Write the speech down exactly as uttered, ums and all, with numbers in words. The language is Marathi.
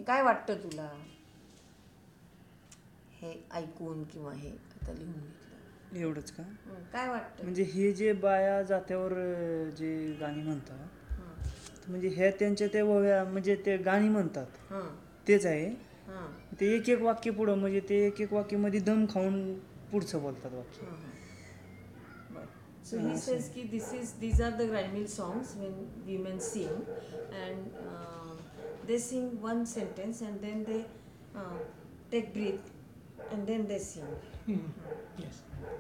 काय वाटतं तुला हे ऐकून किंवा हे आता लिहून घेतलं? एवढंच का? हं, काय वाटतं? म्हणजे हे जे बाया जात्यावर अं, जे गाणी म्हणतात, हं, तर म्हणजे ह्या त्यांच्या त्या ओव्या म्हणजे ते गाणी म्हणतात हं, तेच आहे. हं, ते एक एक वाक्य पुढं म्हणजे ते एक एक वाक्यामध्ये दम खाऊन पुढचं बोलतात वाक्य. हं, हं. बरं. So हां, he असं says आहे. ki this is these are the grindmill songs when women sing, and uh, they sing one sentence and then they uh, take breath and then they sing. Yes.